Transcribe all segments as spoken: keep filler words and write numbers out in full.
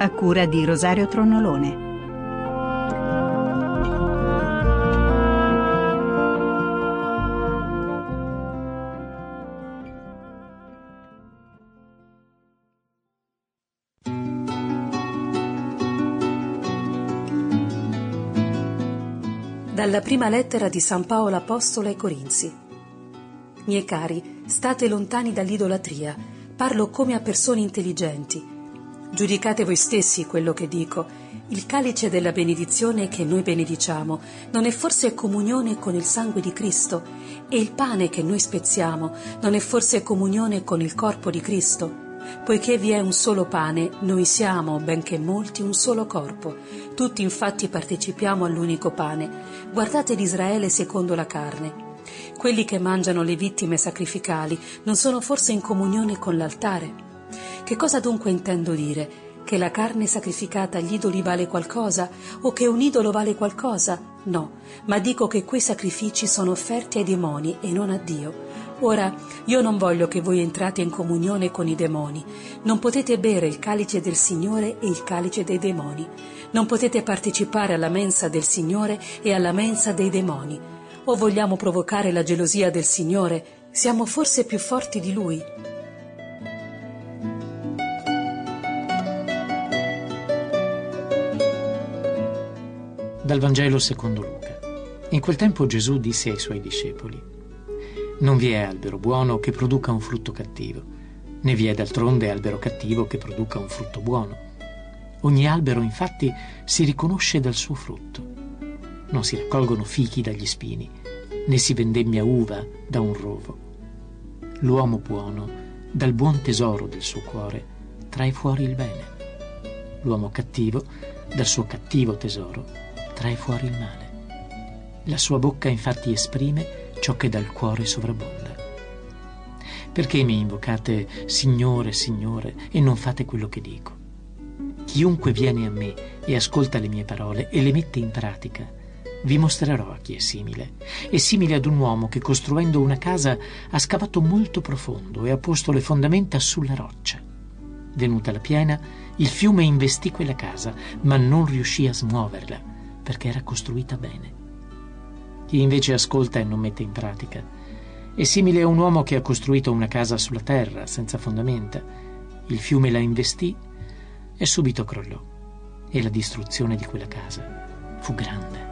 a cura di Rosario Tronnolone. Dalla prima lettera di San Paolo Apostolo ai Corinzi. Miei cari, state lontani dall'idolatria. Parlo come a persone intelligenti. Giudicate voi stessi quello che dico. Il calice della benedizione che noi benediciamo non è forse comunione con il sangue di Cristo? E il pane che noi spezziamo non è forse comunione con il corpo di Cristo? Poiché vi è un solo pane, noi siamo, benché molti, un solo corpo. Tutti infatti partecipiamo all'unico pane. Guardate l'Israele secondo la carne. Quelli che mangiano le vittime sacrificali non sono forse in comunione con l'altare? Che cosa dunque intendo dire? Che la carne sacrificata agli idoli vale qualcosa? O che un idolo vale qualcosa? No, ma dico che quei sacrifici sono offerti ai demoni e non a Dio. Ora, io non voglio che voi entrate in comunione con i demoni. Non potete bere il calice del Signore e il calice dei demoni. Non potete partecipare alla mensa del Signore e alla mensa dei demoni. O vogliamo provocare la gelosia del Signore? Siamo forse più forti di Lui? Dal Vangelo secondo Luca. In quel tempo Gesù disse ai suoi discepoli: non vi è albero buono che produca un frutto cattivo, né vi è d'altronde albero cattivo che produca un frutto buono. Ogni albero infatti si riconosce dal suo frutto. Non si raccolgono fichi dagli spini, né si vendemmia uva da un rovo. L'uomo buono dal buon tesoro del suo cuore trae fuori il bene. L'uomo cattivo dal suo cattivo tesoro trae fuori il male. La sua bocca infatti esprime ciò che dal cuore sovrabbonda. Perché mi invocate Signore, Signore, e non fate quello che dico? Chiunque viene a me e ascolta le mie parole e le mette in pratica, vi mostrerò a chi è simile. È simile ad un uomo che, costruendo una casa, ha scavato molto profondo e ha posto le fondamenta sulla roccia. Venuta la piena, il fiume investì quella casa, ma non riuscì a smuoverla, perché era costruita bene. Chi invece ascolta e non mette in pratica è simile a un uomo che ha costruito una casa sulla terra senza fondamenta. Il fiume la investì e subito crollò, e la distruzione di quella casa fu grande.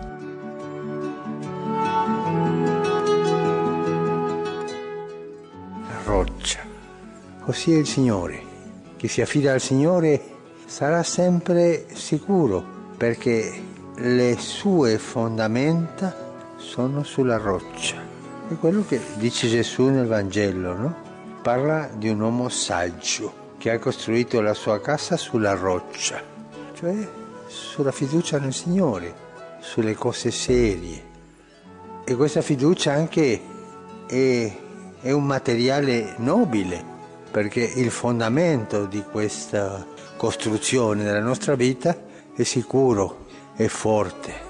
La roccia. Così è il Signore. Chi si affida al Signore sarà sempre sicuro, perché le sue fondamenta sono sulla roccia. È quello che dice Gesù nel Vangelo, no? Parla di un uomo saggio che ha costruito la sua casa sulla roccia, cioè sulla fiducia nel Signore, sulle cose serie. E questa fiducia anche è, è un materiale nobile, perché il fondamento di questa costruzione della nostra vita è sicuro, è forte.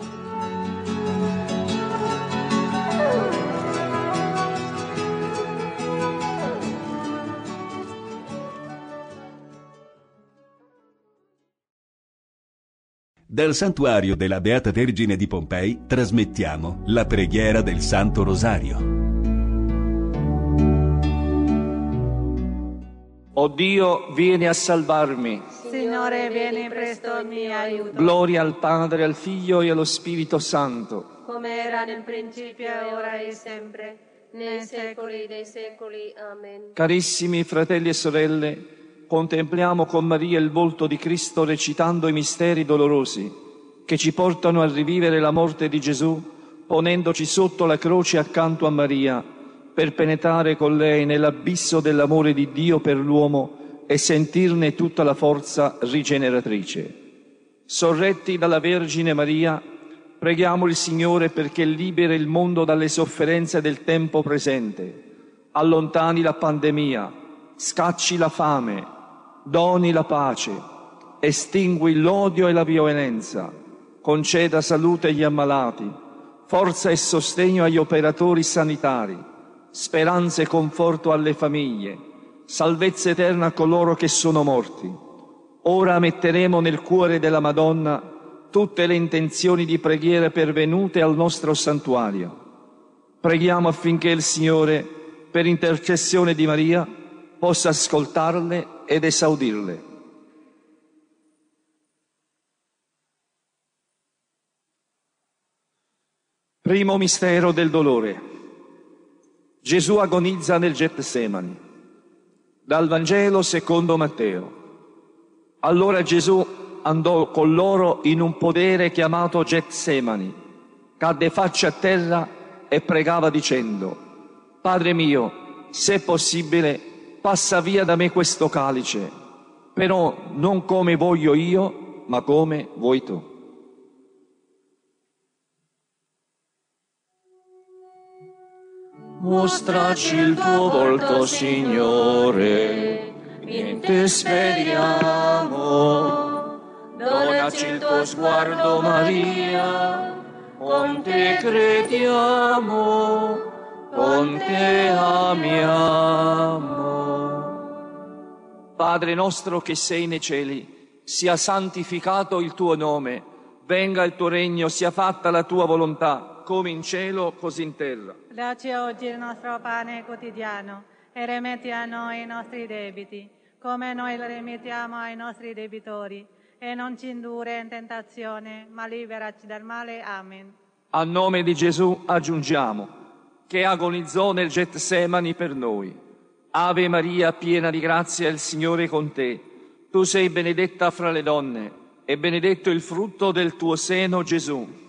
Dal santuario della Beata Vergine di Pompei trasmettiamo la preghiera del Santo Rosario. O Dio, vieni a salvarmi. Signore, vieni presto in mio aiuto. Gloria al Padre, al Figlio e allo Spirito Santo. Come era nel principio, ora e sempre, nei secoli dei secoli. Amen. Carissimi fratelli e sorelle, contempliamo con Maria il volto di Cristo recitando i misteri dolorosi che ci portano a rivivere la morte di Gesù, ponendoci sotto la croce accanto a Maria, per penetrare con lei nell'abisso dell'amore di Dio per l'uomo e sentirne tutta la forza rigeneratrice. Sorretti dalla Vergine Maria, preghiamo il Signore perché liberi il mondo dalle sofferenze del tempo presente, allontani la pandemia, scacci la fame, doni la pace, estingui l'odio e la violenza, conceda salute agli ammalati, forza e sostegno agli operatori sanitari, speranza e conforto alle famiglie, salvezza eterna a coloro che sono morti. Ora metteremo nel cuore della Madonna tutte le intenzioni di preghiera pervenute al nostro santuario. Preghiamo affinché il Signore, per intercessione di Maria, possa ascoltarle ed esaudirle. Primo mistero del dolore. Gesù agonizza nel Getsemani. Dal Vangelo secondo Matteo. Allora Gesù andò con loro in un podere chiamato Getsemani, cadde faccia a terra e pregava dicendo: Padre mio, se è possibile, passa via da me questo calice, però non come voglio io, ma come vuoi tu. Mostraci il tuo volto, Signore, in te speriamo. Donaci il tuo sguardo, Maria, con te crediamo, con te amiamo. Padre nostro che sei nei cieli, sia santificato il tuo nome, venga il tuo regno, sia fatta la tua volontà, come in cielo, così in terra. Dacci oggi il nostro pane quotidiano e rimetti a noi i nostri debiti, come noi li rimettiamo ai nostri debitori, e non ci indurre in tentazione, ma liberaci dal male. Amen. A nome di Gesù aggiungiamo, che agonizzò nel Getsemani per noi. Ave Maria, piena di grazia, il Signore è con te. Tu sei benedetta fra le donne, e benedetto il frutto del tuo seno, Gesù.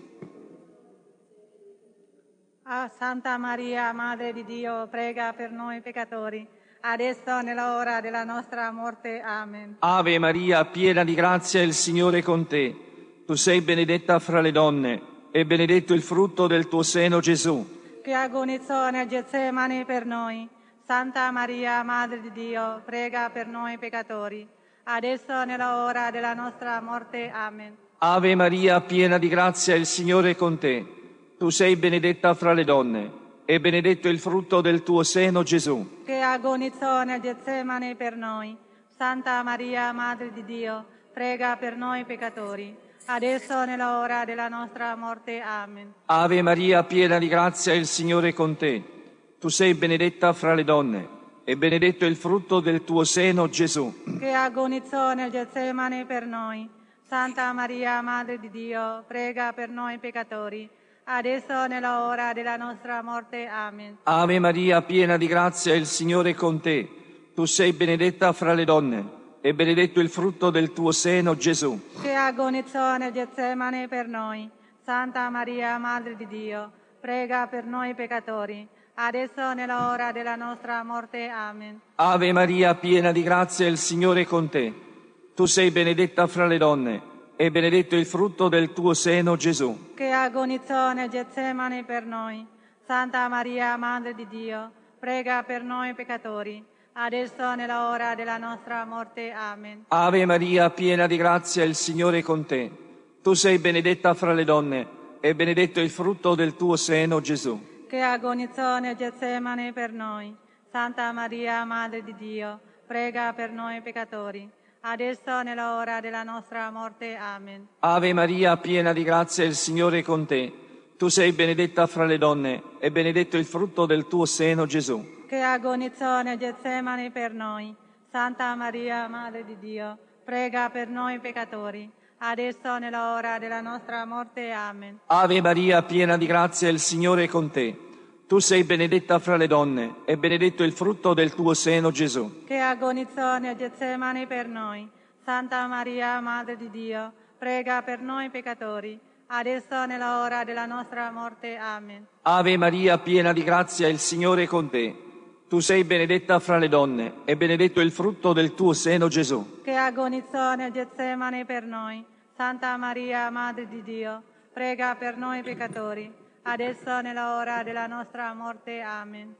Ah, Santa Maria, Madre di Dio, prega per noi peccatori, adesso e nell'ora della nostra morte. Amen. Ave Maria, piena di grazia, il Signore è con te. Tu sei benedetta fra le donne, e benedetto il frutto del tuo seno, Gesù. Che agonizzò nel Getsemani per noi. Santa Maria, Madre di Dio, prega per noi peccatori, adesso e nell'ora della nostra morte. Amen. Ave Maria, piena di grazia, il Signore è con te. Tu sei benedetta fra le donne, e benedetto il frutto del tuo seno, Gesù. Che agonizzò nel Getsemani per noi. Santa Maria, Madre di Dio, prega per noi peccatori, adesso e nell'ora della nostra morte. Amen. Ave Maria, piena di grazia, il Signore è con te. Tu sei benedetta fra le donne, e benedetto il frutto del tuo seno, Gesù. Che agonizzò nel Getsemani per noi. Santa Maria, Madre di Dio, prega per noi peccatori, adesso e nell'ora della nostra morte. Amen. Ave Maria, piena di grazia, il Signore è con te. Tu sei benedetta fra le donne, e benedetto il frutto del tuo seno, Gesù. Che agonizzò nel Getsemani per noi. Santa Maria, Madre di Dio, prega per noi peccatori, adesso e nell'ora della nostra morte. Amen. Ave Maria, piena di grazia, il Signore è con te. Tu sei benedetta fra le donne, e benedetto il frutto del tuo seno, Gesù. Che agonizzò nel Getsemani per noi. Santa Maria, Madre di Dio, prega per noi peccatori, adesso e nell'ora della nostra morte. Amen. Ave Maria, piena di grazia, il Signore è con te. Tu sei benedetta fra le donne, e benedetto il frutto del tuo seno, Gesù. Che agonizzò nel Getsemani per noi. Santa Maria, Madre di Dio, prega per noi peccatori, adesso e nell'ora della nostra morte. Amen. Ave Maria, piena di grazia, il Signore è con te. Tu sei benedetta fra le donne, e benedetto il frutto del tuo seno, Gesù. Che agonizzò nel Getsemani per noi. Santa Maria, Madre di Dio, prega per noi peccatori, adesso e nell'ora della nostra morte. Amen. Ave Maria, piena di grazia, il Signore è con te. Tu sei benedetta fra le donne, e benedetto il frutto del tuo seno, Gesù. Che agonizzò nel Getsemani per noi. Santa Maria, Madre di Dio, prega per noi peccatori, adesso e nell'ora della nostra morte. Amen. Ave Maria, piena di grazia, il Signore è con te. Tu sei benedetta fra le donne, e benedetto il frutto del tuo seno, Gesù. Che agonizzò nel Getsemani per noi. Santa Maria, Madre di Dio, prega per noi peccatori, adesso e nell'ora della nostra morte. Amen.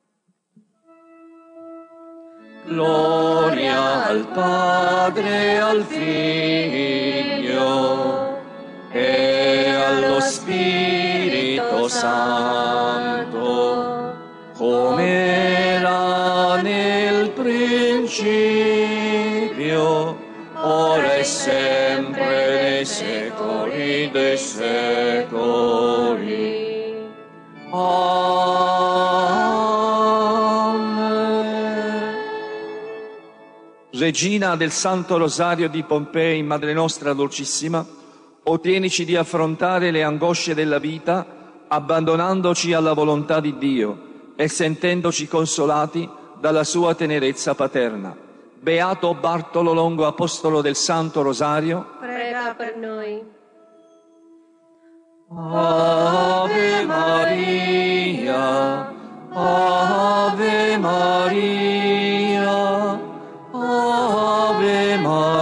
Gloria al Padre, al Figlio e allo Spirito Santo, come era nel principio, ora e sempre nei secoli dei secoli. Amen. Regina del Santo Rosario di Pompei, Madre nostra dolcissima, ottienici di affrontare le angosce della vita abbandonandoci alla volontà di Dio e sentendoci consolati dalla sua tenerezza paterna. Beato Bartolo Longo, apostolo del Santo Rosario, prega per noi. Ave Maria, Ave Maria, Ave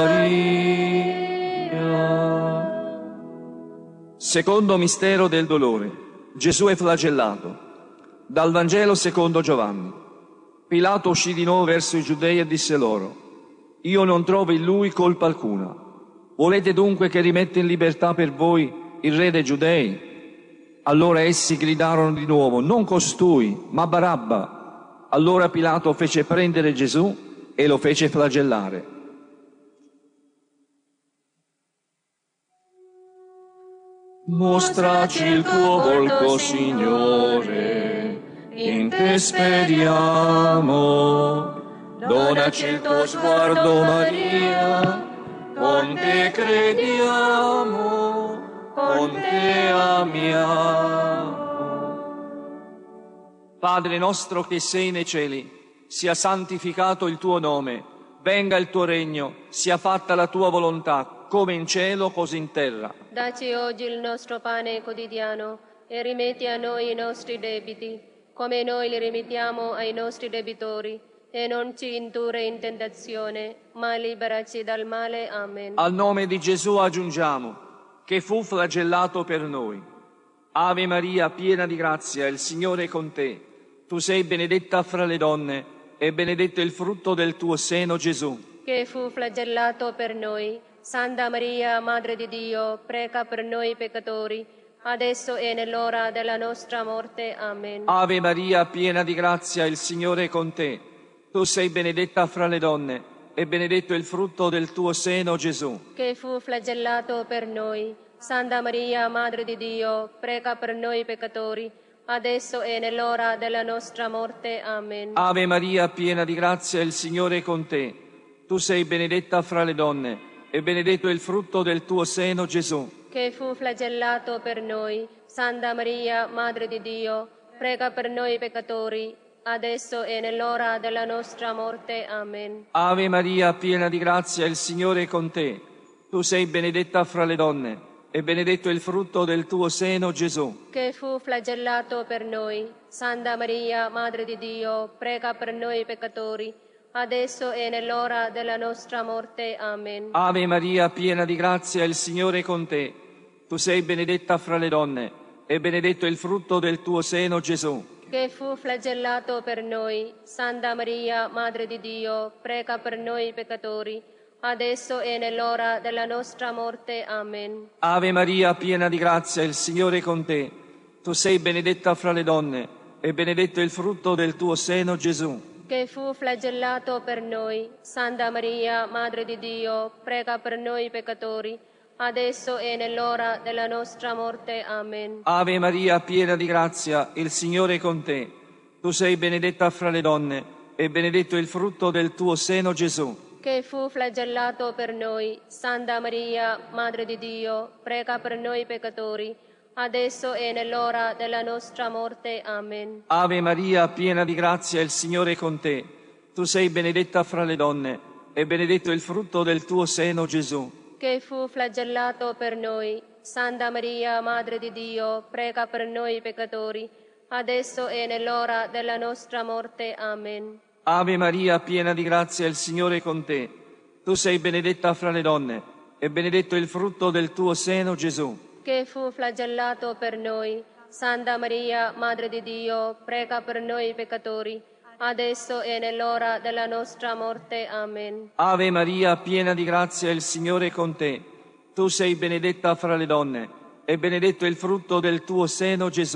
Maria. Secondo mistero del dolore. Gesù è flagellato. Dal Vangelo secondo Giovanni. Pilato uscì di nuovo verso i Giudei e disse loro: io non trovo in lui colpa alcuna. Volete dunque che rimetta in libertà per voi il re dei Giudei? Allora essi gridarono di nuovo: non costui, ma Barabba. Allora Pilato fece prendere Gesù e lo fece flagellare. Mostraci il tuo volto, Signore, in te speriamo. Donaci il tuo sguardo, Maria, con te crediamo, con te amiamo. Padre nostro che sei nei cieli, sia santificato il tuo nome, venga il tuo regno, sia fatta la tua volontà, come in cielo così in terra. Dacci oggi il nostro pane quotidiano e rimetti a noi i nostri debiti, come noi li rimettiamo ai nostri debitori, e non ci indurre in tentazione, ma liberaci dal male. Amen. Al nome di Gesù aggiungiamo, che fu flagellato per noi. Ave Maria, piena di grazia, il Signore è con te. Tu sei benedetta fra le donne, e benedetto il frutto del tuo seno, Gesù. Che fu flagellato per noi. Santa Maria, Madre di Dio, prega per noi peccatori, adesso e nell'ora della nostra morte. Amen. Ave Maria, piena di grazia, il Signore è con te. Tu sei benedetta fra le donne, e benedetto il frutto del tuo seno, Gesù. Che fu flagellato per noi. Santa Maria, Madre di Dio, prega per noi peccatori, adesso e nell'ora della nostra morte. Amen. Ave Maria, piena di grazia, il Signore è con te. Tu sei benedetta fra le donne, e benedetto il frutto del tuo seno, Gesù. Che fu flagellato per noi. Santa Maria, Madre di Dio, prega per noi peccatori, adesso e nell'ora della nostra morte. Amen. Ave Maria, piena di grazia, il Signore è con te. Tu sei benedetta fra le donne, e benedetto il frutto del tuo seno, Gesù. Che fu flagellato per noi. Santa Maria, Madre di Dio, prega per noi peccatori, adesso e nell'ora della nostra morte. Amen. Ave Maria, piena di grazia, il Signore è con te. Tu sei benedetta fra le donne, e benedetto il frutto del tuo seno, Gesù. Che fu flagellato per noi. Santa Maria, Madre di Dio, prega per noi peccatori, adesso e nell'ora della nostra morte. Amen. Ave Maria, piena di grazia, il Signore è con te. Tu sei benedetta fra le donne, e benedetto il frutto del tuo seno, Gesù. Che fu flagellato per noi. Santa Maria, Madre di Dio, prega per noi peccatori, adesso e nell'ora della nostra morte. Amen. Ave Maria, piena di grazia, il Signore è con te. Tu sei benedetta fra le donne, e benedetto il frutto del tuo seno, Gesù. Che fu flagellato per noi. Santa Maria, Madre di Dio, prega per noi peccatori, adesso e nell'ora della nostra morte. Amen. Ave Maria, piena di grazia, il Signore è con te. Tu sei benedetta fra le donne, e benedetto il frutto del tuo seno, Gesù. Che fu flagellato per noi. Santa Maria, Madre di Dio, prega per noi peccatori, adesso e nell'ora della nostra morte. Amen. Ave Maria, piena di grazia, il Signore è con te. Tu sei benedetta fra le donne, e benedetto il frutto del tuo seno, Gesù. Che fu flagellato per noi. Santa Maria, Madre di Dio, prega per noi peccatori, adesso e nell'ora della nostra morte. Amen. Ave Maria, piena di grazia, il Signore è con te. Tu sei benedetta fra le donne, e benedetto il frutto del tuo seno, Gesù.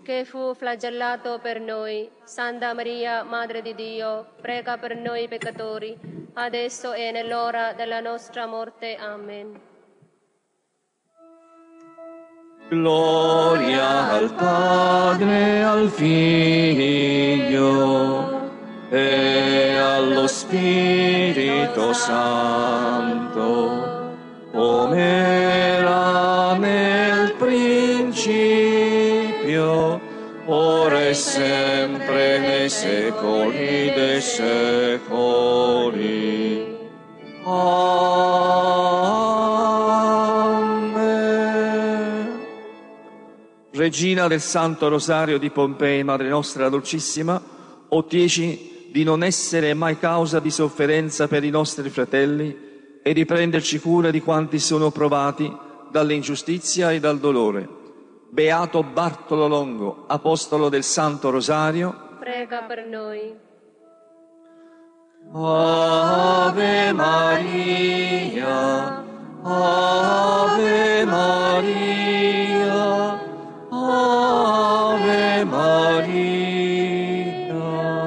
che fu flagellato per noi. Santa Maria, Madre di Dio, prega per noi peccatori, adesso e nell'ora della nostra morte. Amen. Gloria al Padre, al Figlio e allo Spirito Santo, come era nel principio, ora e sempre, nei secoli dei secoli. Amen. Regina del Santo Rosario di Pompei, Madre nostra dolcissima, ottieci di non essere mai causa di sofferenza per i nostri fratelli e di prenderci cura di quanti sono provati dall'ingiustizia e dal dolore. Beato Bartolo Longo, apostolo del Santo Rosario, prega per noi. Ave Maria, Ave Maria, Ave Maria.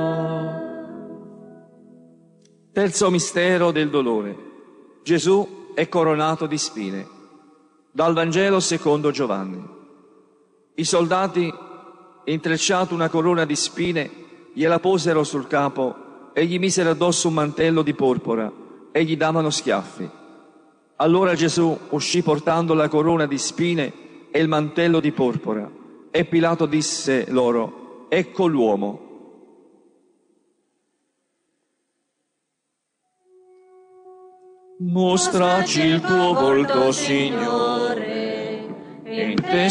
Terzo mistero del dolore. Gesù è coronato di spine. Dal Vangelo secondo Giovanni. I soldati, intrecciato una corona di spine, gliela posero sul capo e gli misero addosso un mantello di porpora e gli davano schiaffi. Allora Gesù uscì portando la corona di spine e il mantello di porpora, e Pilato disse loro: ecco l'uomo. Mostraci il tuo volto, Signore, in te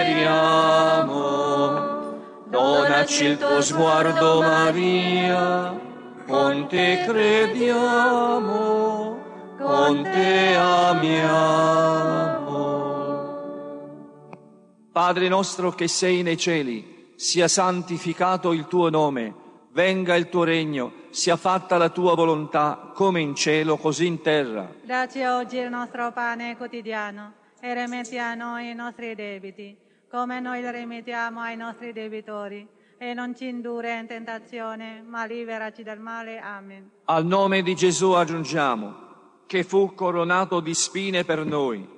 speriamo. Donaci il tuo sguardo, Maria, con te crediamo, con te amiamo. Padre nostro che sei nei cieli, sia santificato il tuo nome, venga il tuo regno, sia fatta la tua volontà, come in cielo, così in terra. Dacci oggi il nostro pane quotidiano e rimetti a noi i nostri debiti, come noi li rimettiamo ai nostri debitori. E non ci indurre in tentazione, ma liberaci dal male. Amen. Al nome di Gesù aggiungiamo, che fu coronato di spine per noi.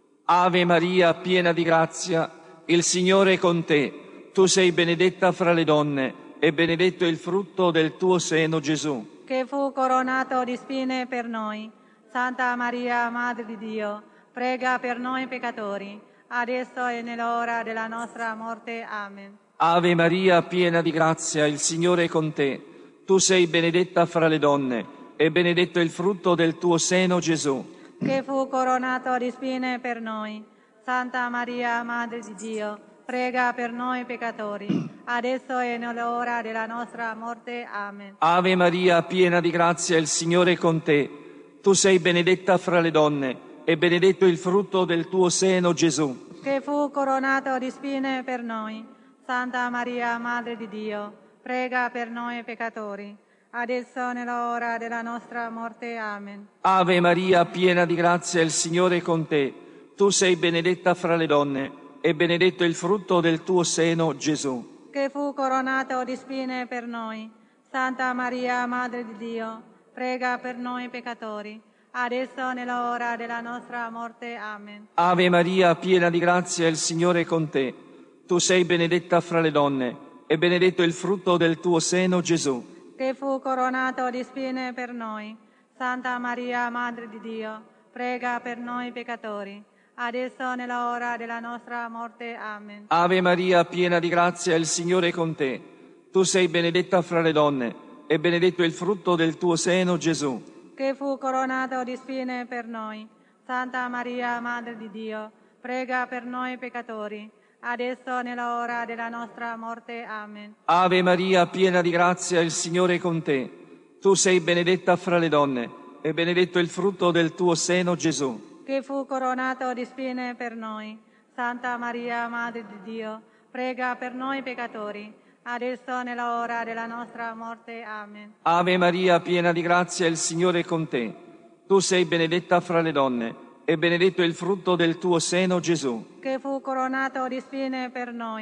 Ave Maria, piena di grazia, il Signore è con te. Tu sei benedetta fra le donne, e benedetto il frutto del tuo seno, Gesù. Che fu coronato di spine per noi. Santa Maria, Madre di Dio, prega per noi peccatori, adesso e nell'ora della nostra morte. Amen. Ave Maria, piena di grazia, il Signore è con te. Tu sei benedetta fra le donne, e benedetto il frutto del tuo seno, Gesù. Che fu coronato di spine per noi. Santa Maria, Madre di Dio, prega per noi peccatori, adesso e nell'ora della nostra morte. Amen. Ave Maria, piena di grazia, il Signore è con te. Tu sei benedetta fra le donne, e benedetto il frutto del tuo seno, Gesù. Che fu coronato di spine per noi. Santa Maria, Madre di Dio, prega per noi peccatori, adesso e nell'ora della nostra morte. Amen. Ave Maria, piena di grazia, il Signore è con te. Tu sei benedetta fra le donne, e benedetto il frutto del tuo seno, Gesù. Che fu coronato di spine per noi. Santa Maria, Madre di Dio, prega per noi peccatori, adesso e nell'ora della nostra morte. Amen. Ave Maria, piena di grazia, il Signore è con te. Tu sei benedetta fra le donne, e benedetto il frutto del tuo seno, Gesù. Che fu coronato di spine per noi. Santa Maria, Madre di Dio, prega per noi peccatori, adesso e nell'ora della nostra morte. Amen. Ave Maria, piena di grazia, il Signore è con te. Tu sei benedetta fra le donne, e benedetto il frutto del tuo seno, Gesù. Che fu coronato di spine per noi. Santa Maria, Madre di Dio, prega per noi peccatori, adesso e nell'ora della nostra morte. Amen. Ave Maria, piena di grazia, il Signore è con te. Tu sei benedetta fra le donne, e benedetto il frutto del tuo seno, Gesù. Che fu coronato di spine per noi. Santa Maria, Madre di Dio, prega per noi peccatori, adesso e nell'ora della nostra morte. Amen. Ave Maria, piena di grazia, il Signore è con te. Tu sei benedetta fra le donne, e benedetto il frutto del tuo seno, Gesù. Che fu coronato di spine per noi.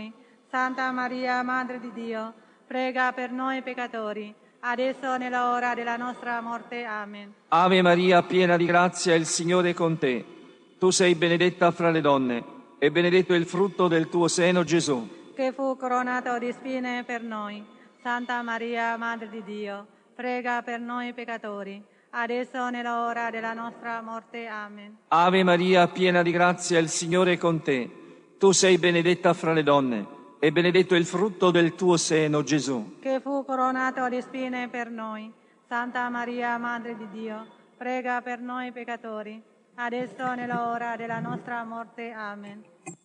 Santa Maria, Madre di Dio, prega per noi peccatori, adesso e nell'ora della nostra morte. Amen. Ave Maria, piena di grazia, il Signore è con te. Tu sei benedetta fra le donne, e benedetto è il frutto del tuo seno, Gesù. Che fu coronato di spine per noi. Santa Maria, Madre di Dio, prega per noi peccatori, adesso e nell'ora della nostra morte. Amen. Ave Maria, piena di grazia, il Signore è con te. Tu sei benedetta fra le donne, e benedetto è il frutto del tuo seno, Gesù. Che fu coronato di spine per noi. Santa Maria, Madre di Dio, prega per noi peccatori, adesso e nell'ora della nostra morte. Amen.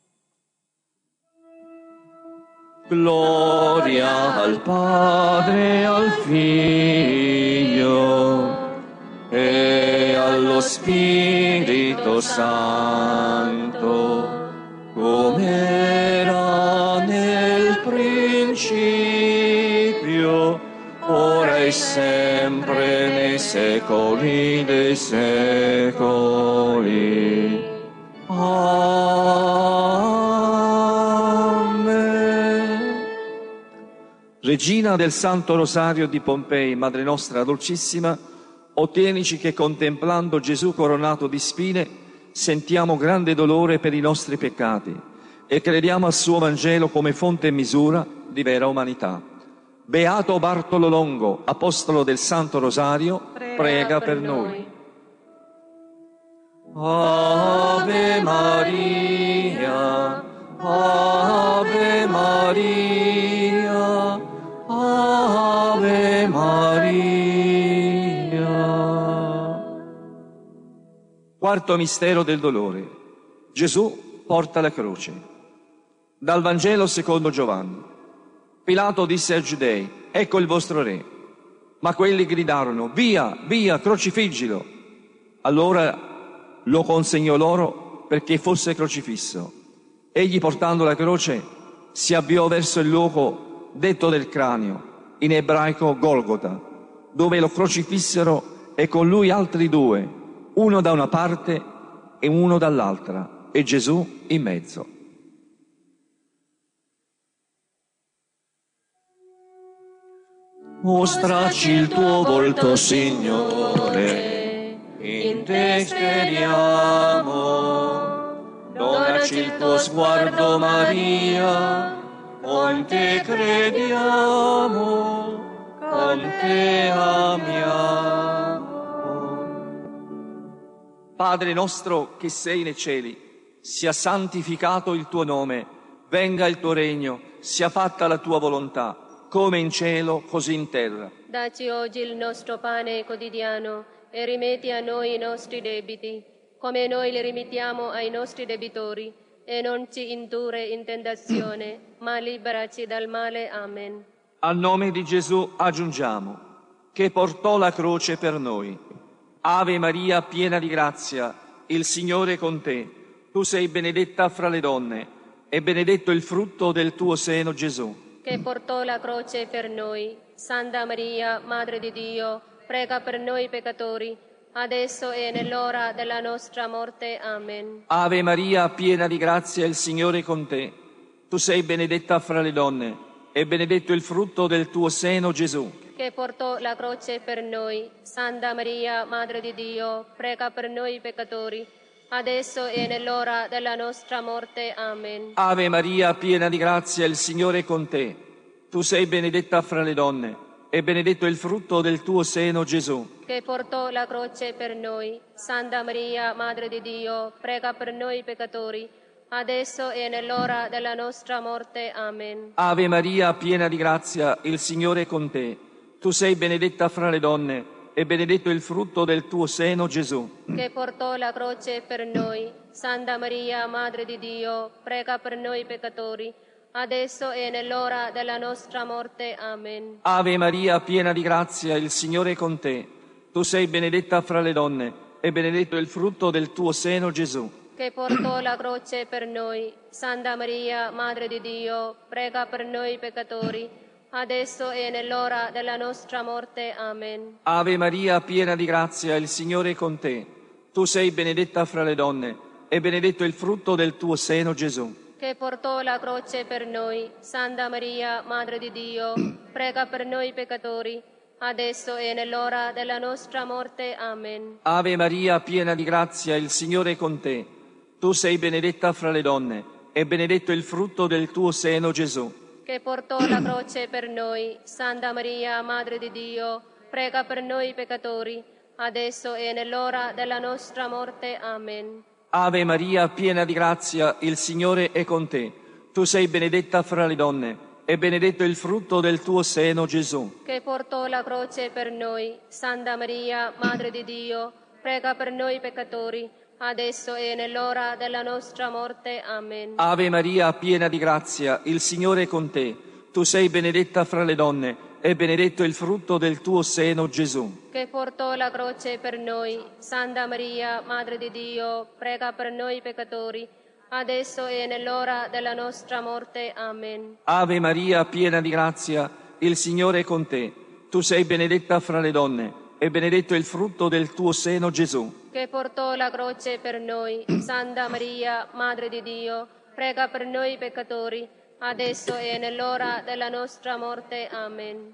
Gloria al Padre, al Figlio e allo Spirito Santo, come era nel principio, ora e sempre, nei secoli dei secoli. Amen. Regina del Santo Rosario di Pompei, Madre nostra dolcissima, ottienici che contemplando Gesù coronato di spine sentiamo grande dolore per i nostri peccati e crediamo al suo Vangelo come fonte e misura di vera umanità. Beato Bartolo Longo, apostolo del Santo Rosario, prega, prega per, per noi. Ave Maria, Ave Maria, Ave Maria. Quarto mistero del dolore. Gesù porta la croce. Dal Vangelo secondo Giovanni. Pilato disse ai Giudei: ecco il vostro re. Ma quelli gridarono: via, via, crocifiggilo. Allora lo consegnò loro perché fosse crocifisso. Egli, portando la croce, si avviò verso il luogo detto del cranio, in ebraico Golgota, dove lo crocifissero e con lui altri due, uno da una parte e uno dall'altra, e Gesù in mezzo. Mostraci il tuo volto, Signore, in te speriamo. Donaci il tuo sguardo, Maria, con te crediamo, con te amiamo. Padre nostro che sei nei cieli, sia santificato il tuo nome, venga il tuo regno, sia fatta la tua volontà, come in cielo, così in terra. Dacci oggi il nostro pane quotidiano e rimetti a noi i nostri debiti, come noi li rimettiamo ai nostri debitori, e non ci indurre in tentazione, ma liberaci dal male. Amen. Al nome di Gesù aggiungiamo, che portò la croce per noi. Ave Maria, piena di grazia, il Signore è con te. Tu sei benedetta fra le donne, e benedetto il frutto del tuo seno, Gesù. Che portò la croce per noi. Santa Maria, Madre di Dio, prega per noi peccatori, adesso e nell'ora della nostra morte. Amen. Ave Maria, piena di grazia, il Signore è con te. Tu sei benedetta fra le donne, e benedetto il frutto del tuo seno, Gesù. Che portò la croce per noi. Santa Maria, Madre di Dio, prega per noi peccatori, adesso e nell'ora della nostra morte. Amen. Ave Maria, piena di grazia, il Signore è con te. Tu sei benedetta fra le donne, e benedetto il frutto del tuo seno, Gesù. Che portò la croce per noi. Santa Maria, Madre di Dio, prega per noi peccatori, adesso e nell'ora della nostra morte. Amen. Ave Maria, piena di grazia, il Signore è con te. Tu sei benedetta fra le donne, e benedetto il frutto del tuo seno, Gesù. Che portò la croce per noi. Santa Maria, Madre di Dio, prega per noi peccatori, adesso e nell'ora della nostra morte. Amen. Ave Maria, piena di grazia, il Signore è con te. Tu sei benedetta fra le donne, e benedetto il frutto del tuo seno, Gesù. Che portò la croce per noi. Santa Maria, Madre di Dio, prega per noi peccatori, adesso e nell'ora della nostra morte. Amen. Ave Maria, piena di grazia, il Signore è con te. Tu sei benedetta fra le donne, e benedetto il frutto del tuo seno, Gesù. che portò la croce per noi. Santa Maria, Madre di Dio, prega per noi peccatori, adesso e nell'ora della nostra morte. Amen. Ave Maria, piena di grazia, il Signore è con te. Tu sei benedetta fra le donne, e benedetto il frutto del tuo seno, Gesù. Che portò la croce per noi. Santa Maria, Madre di Dio, prega per noi peccatori, adesso e nell'ora della nostra morte. Amen. Ave Maria, piena di grazia, il Signore è con te. Tu sei benedetta fra le donne, e benedetto il frutto del tuo seno, Gesù. Che portò la croce per noi. Santa Maria, Madre di Dio, prega per noi peccatori, adesso e nell'ora della nostra morte. Amen. Ave Maria, piena di grazia, il Signore è con te. Tu sei benedetta fra le donne, e benedetto il frutto del tuo seno, Gesù. Che portò la croce per noi. Santa Maria, Madre di Dio, prega per noi peccatori, adesso e nell'ora della nostra morte. Amen. Ave Maria, piena di grazia, il Signore è con te. Tu sei benedetta fra le donne, e benedetto il frutto del tuo seno, Gesù. Che portò la croce per noi. Santa Maria, Madre di Dio, prega per noi peccatori, adesso e nell'ora della nostra morte. Amen.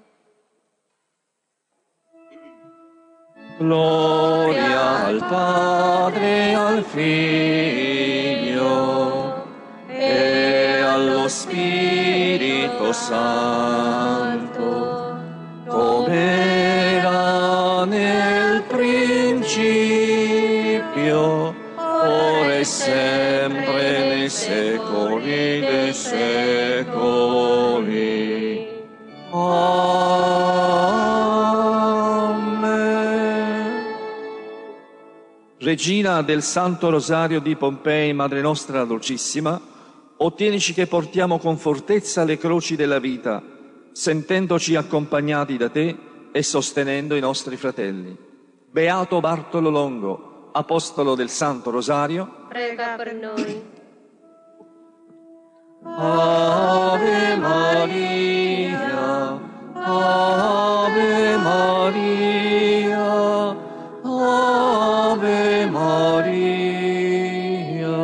Gloria al Padre, al Figlio e allo Spirito Santo, come era nel principio, ora e sempre, nei secoli dei secoli. Amen. Regina del Santo Rosario di Pompei, Madre nostra dolcissima, ottienici che portiamo con fortezza le croci della vita, sentendoci accompagnati da te e sostenendo i nostri fratelli. Beato Bartolo Longo, apostolo del Santo Rosario, prega per noi. Ave Maria, Ave Maria, Ave Maria.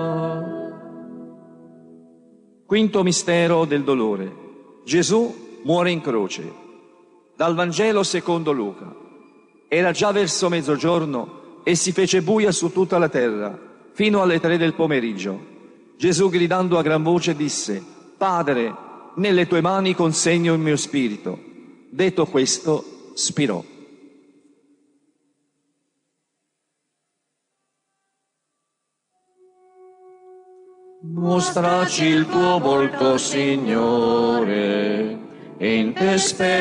Quinto mistero del dolore. Gesù muore in croce. Dal Vangelo secondo Luca. Era già verso mezzogiorno e si fece buia su tutta la terra, fino alle tre del pomeriggio. Gesù, gridando a gran voce, disse: Padre, nelle tue mani consegno il mio spirito. Detto questo, spirò. Mostraci il tuo volto, Signore, e in te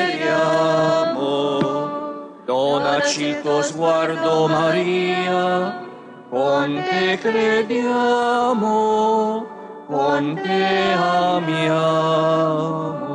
speriamo. Donaci il tuo sguardo, Maria, con te crediamo, con te amiamo.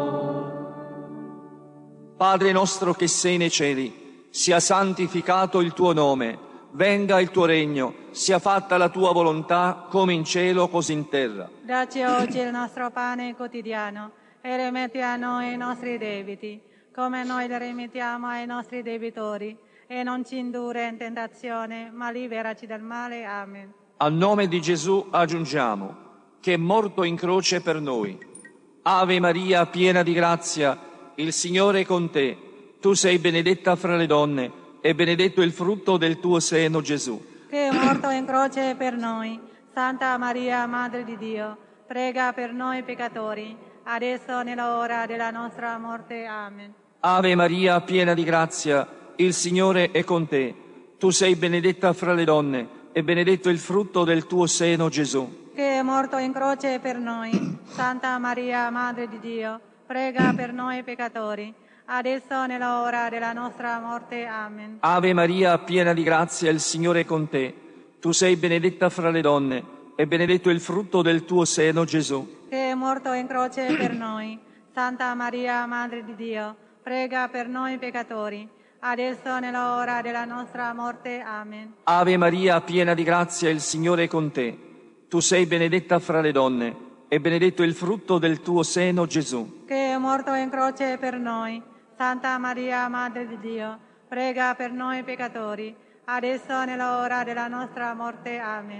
Padre nostro che sei nei cieli, sia santificato il tuo nome, venga il tuo regno, sia fatta la tua volontà, come in cielo, così in terra. Dacci oggi il nostro pane quotidiano e rimetti a noi i nostri debiti, come noi li rimettiamo ai nostri debitori, e non ci indurre in tentazione, ma liberaci dal male. Amen. Al nome di Gesù aggiungiamo, che è morto in croce per noi. Ave Maria, piena di grazia, il Signore è con te. Tu sei benedetta fra le donne, e benedetto il frutto del tuo seno, Gesù. Che è morto in croce per noi. Santa Maria, Madre di Dio, prega per noi peccatori, adesso e nell'ora della nostra morte. Amen. Ave Maria, piena di grazia, il Signore è con te. Tu sei benedetta fra le donne, e benedetto il frutto del tuo seno, Gesù. Che è morto in croce per noi. Santa Maria, Madre di Dio, prega per noi peccatori, adesso e nell'ora della nostra morte. Amen. Ave Maria, piena di grazia, il Signore è con te. Tu sei benedetta fra le donne, e benedetto il frutto del tuo seno, Gesù. Che è morto in croce per noi. Santa Maria, Madre di Dio, prega per noi peccatori, adesso e nell'ora della nostra morte. Amen. Ave Maria, piena di grazia, il Signore è con te. Tu sei benedetta fra le donne, e benedetto il frutto del tuo seno, Gesù. Che è morto in croce per noi. Santa Maria, Madre di Dio, prega per noi peccatori, adesso e nell'ora della nostra morte. Amen.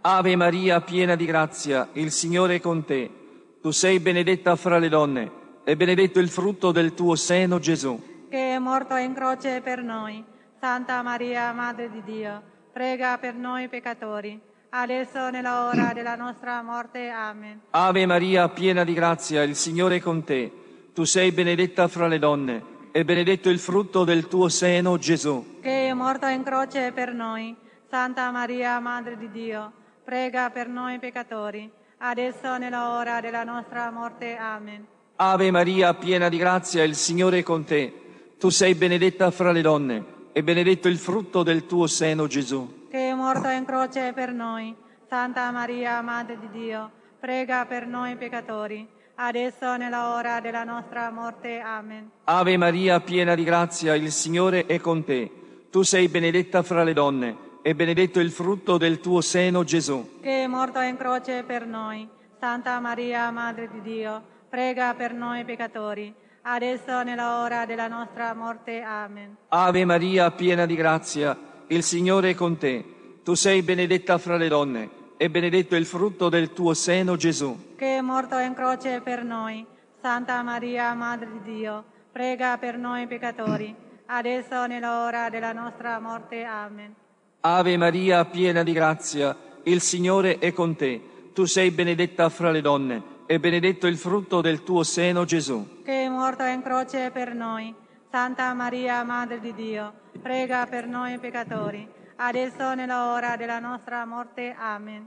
Ave Maria, piena di grazia, il Signore è con te. Tu sei benedetta fra le donne, e benedetto il frutto del tuo seno, Gesù. Che è morto in croce per noi. Santa Maria, Madre di Dio, prega per noi peccatori, adesso nella ora della nostra morte. Amen. Ave Maria, piena di grazia, il Signore è con te. Tu sei benedetta fra le donne, e benedetto il frutto del tuo seno, Gesù. Che è morto in croce per noi. Santa Maria, Madre di Dio, prega per noi peccatori, adesso nella ora della nostra morte. Amen. Ave Maria, piena di grazia, il Signore è con te. Tu sei benedetta fra le donne, e benedetto il frutto del tuo seno, Gesù. Che è morto in croce per noi. Santa Maria, Madre di Dio, prega per noi peccatori, adesso nella ora della nostra morte. Amen. Ave Maria, piena di grazia, il Signore è con te. Tu sei benedetta fra le donne, e benedetto il frutto del tuo seno, Gesù. Che è morto in croce per noi. Santa Maria, Madre di Dio, prega per noi peccatori, adesso nella ora della nostra morte. Amen. Ave Maria, piena di grazia, il Signore è con te. Tu sei benedetta fra le donne, e benedetto il frutto del tuo seno, Gesù. Che è morto in croce per noi. Santa Maria, Madre di Dio, prega per noi peccatori, adesso nella ora della nostra morte. Amen. Ave Maria, piena di grazia, il Signore è con te. Tu sei benedetta fra le donne, e benedetto il frutto del tuo seno, Gesù. Che è morto in croce per noi. Santa Maria, Madre di Dio, prega per noi peccatori, adesso nella ora della nostra morte. Amen.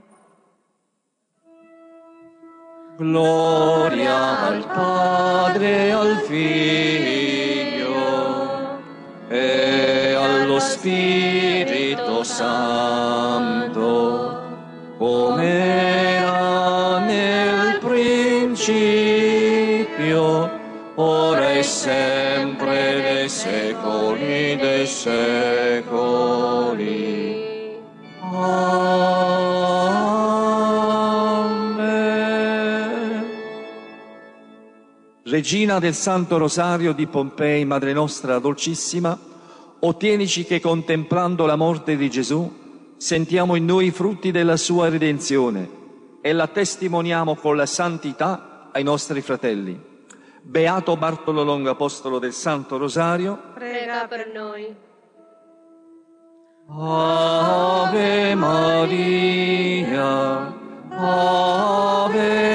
Gloria al Padre, al Figlio e allo Spirito Santo, come era nel principio, ora e sempre, nei secoli dei secoli. Amen. Regina del Santo Rosario di Pompei, Madre nostra dolcissima, ottienici che contemplando la morte di Gesù sentiamo in noi i frutti della sua redenzione e la testimoniamo con la santità ai nostri fratelli. Beato Bartolo Longo, apostolo del Santo Rosario, prega per noi. Ave Maria, Ave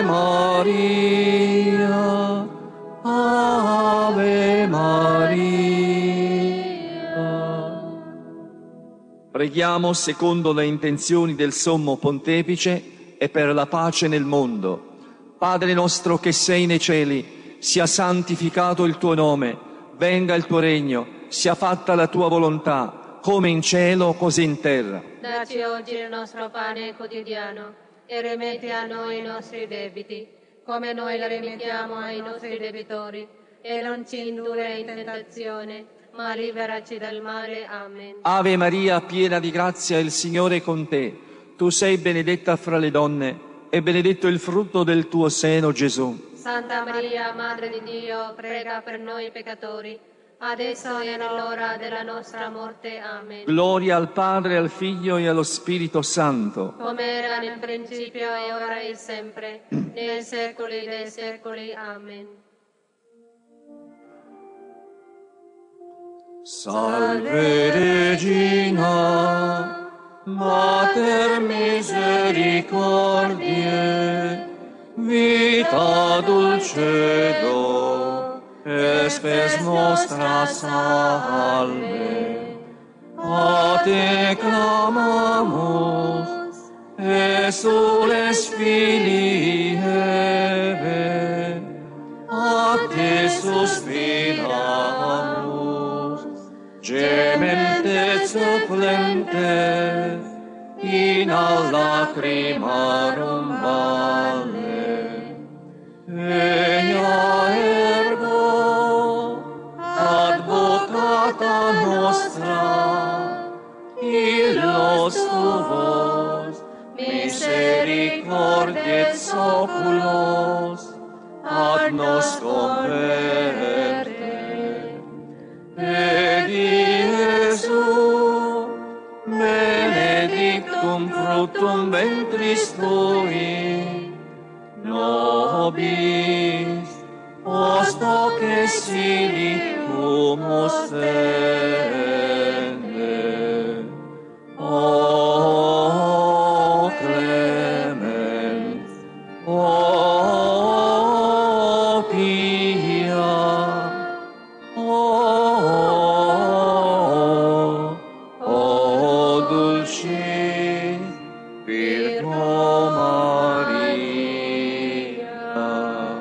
Maria, Ave Maria. Preghiamo secondo le intenzioni del Sommo Pontefice e per la pace nel mondo. Padre nostro che sei nei cieli, sia santificato il tuo nome, venga il tuo regno, sia fatta la tua volontà, come in cielo, così in terra. Dacci oggi il nostro pane quotidiano e rimetti a noi i nostri debiti, come noi li rimettiamo ai nostri debitori, e non ci indurre in tentazione, ma liberaci dal male. Amen. Ave Maria, piena di grazia, il Signore è con te. Tu sei benedetta fra le donne, e benedetto il frutto del tuo seno, Gesù. Santa Maria, Madre di Dio, prega per noi peccatori, adesso e nell'ora della nostra morte. Amen. Gloria al Padre, al Figlio e allo Spirito Santo. Come era nel principio e ora e sempre, nei secoli dei secoli. Amen. Salve Regina, Mater misericordiae, vita dulcedo, espes nostra salve. A te clamamus, exules filii Eve, a te suspiramus, gementes supplentes, in a lacrimarum vale. Ea ergo, advocata nostra, illos tuos, misericordiae oculos, ad nos converte. Edi Iesu, benedictum pro fructum ventris tui, nobis post hoc exilium ostende. O clemens, o pia, o, o dulcis Virgo Maria.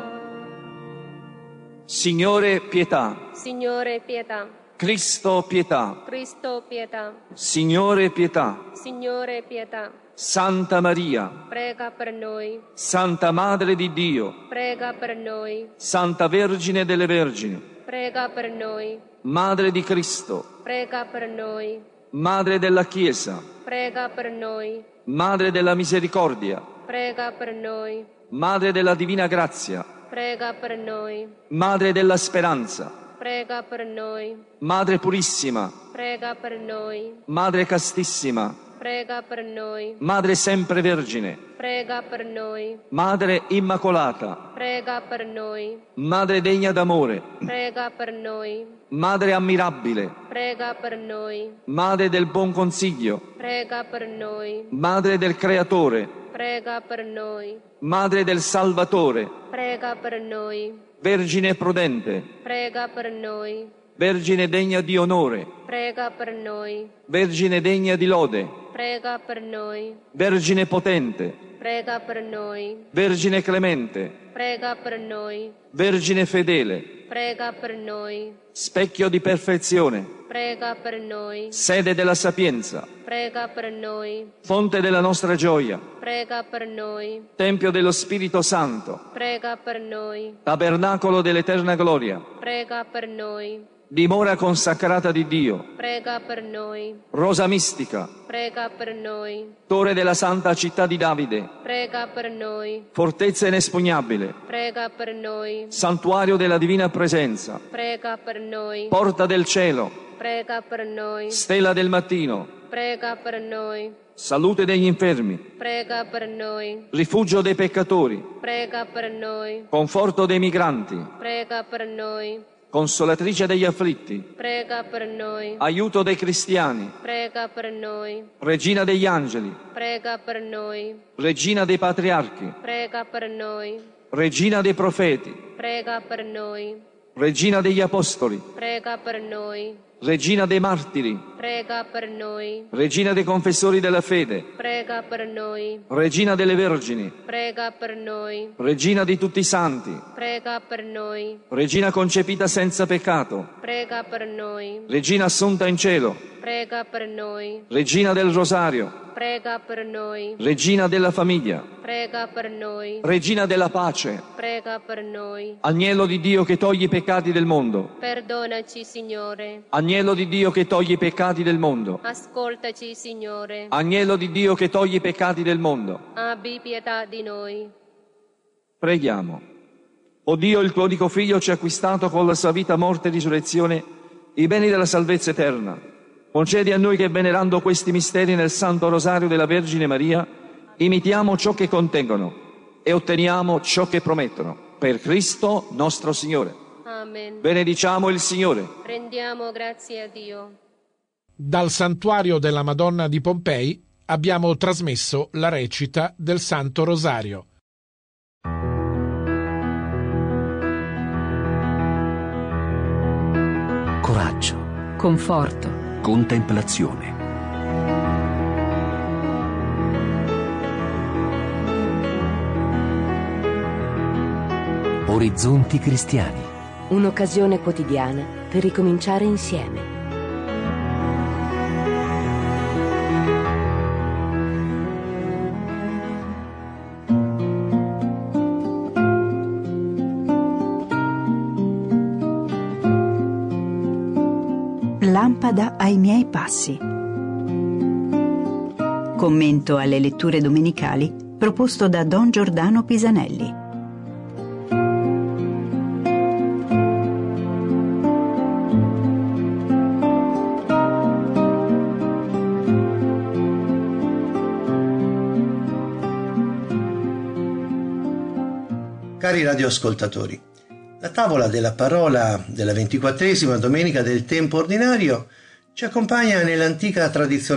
Signore, pietà. Signore, pietà. Cristo, pietà. Cristo, pietà. Signore, pietà. Signore, pietà. Santa Maria, Prega per noi. Santa Madre di Dio, Prega per noi. Santa Vergine delle Vergini, Prega per noi. Madre di Cristo, Prega per noi. Madre della Chiesa, Prega per noi. Madre della Misericordia, Prega per noi. Madre della Divina Grazia, Prega per noi. Madre della Speranza, Prega per noi. Madre Purissima, Prega per noi. Madre Castissima, Prega per noi. Madre Sempre Vergine, Prega per noi. Madre Immacolata, Prega per noi. Madre degna d'amore, Prega per noi. Madre ammirabile, Prega per noi. Madre del buon consiglio, Prega per noi. Madre del Creatore, Prega per noi. Madre del Salvatore, Prega per noi. Vergine prudente, Prega per noi. Vergine degna di onore, Prega per noi. Vergine degna di lode, Prega per noi. Vergine potente, Prega per noi. Vergine clemente, Prega per noi. Vergine fedele, Prega per noi. specchio di perfezione, Prega per noi. sede della sapienza, Prega per noi. fonte della nostra gioia, Prega per noi. tempio dello Spirito Santo, Prega per noi. tabernacolo dell'eterna gloria, Prega per noi. dimora consacrata di Dio, Prega per noi. rosa mistica, Prega per noi. torre della santa città di Davide, Prega per noi. fortezza inespugnabile, Prega per noi. santuario della divina presenza, Prega per noi. porta del cielo, Prega per noi. stella del mattino, Prega per noi. salute degli infermi, Prega per noi. rifugio dei peccatori, Prega per noi. conforto dei migranti, Prega per noi. consolatrice degli afflitti, Prega per noi. aiuto dei cristiani, Prega per noi. regina degli angeli, Prega per noi. regina dei patriarchi, Prega per noi. regina dei profeti, Prega per noi. regina degli apostoli, Prega per noi. regina dei martiri, Prega per noi. regina dei confessori della fede, Prega per noi. regina delle vergini, Prega per noi. regina di tutti i santi, Prega per noi. regina concepita senza peccato, Prega per noi. regina assunta in cielo, Prega per noi. regina del rosario, Prega per noi. regina della famiglia, Prega per noi. regina della pace, Prega per noi. agnello di Dio che toglie i peccati del mondo, Perdonaci, Signore. agnello di Dio che toglie i peccati del mondo, Ascoltaci, Signore. agnello di Dio che toglie i peccati del mondo. Abbi pietà di noi. Preghiamo. O Dio, il tuo unico Figlio ci ha acquistato con la sua vita, morte e risurrezione i beni della salvezza eterna. Concedi a noi che, venerando questi misteri nel Santo Rosario della Vergine Maria, imitiamo ciò che contengono e otteniamo ciò che promettono. Per Cristo nostro Signore. Amen. Benediciamo il Signore. Rendiamo grazie a Dio. Dal santuario della Madonna di Pompei abbiamo trasmesso la recita del Santo Rosario. Coraggio, conforto, contemplazione. Orizzonti cristiani. Un'occasione quotidiana per ricominciare insieme. Lampada ai miei passi. Commento alle letture domenicali proposto da Don Giordano Pisanelli. Cari radioascoltatori, la tavola della parola della ventiquattresima domenica del tempo ordinario ci accompagna nell'antica tradizione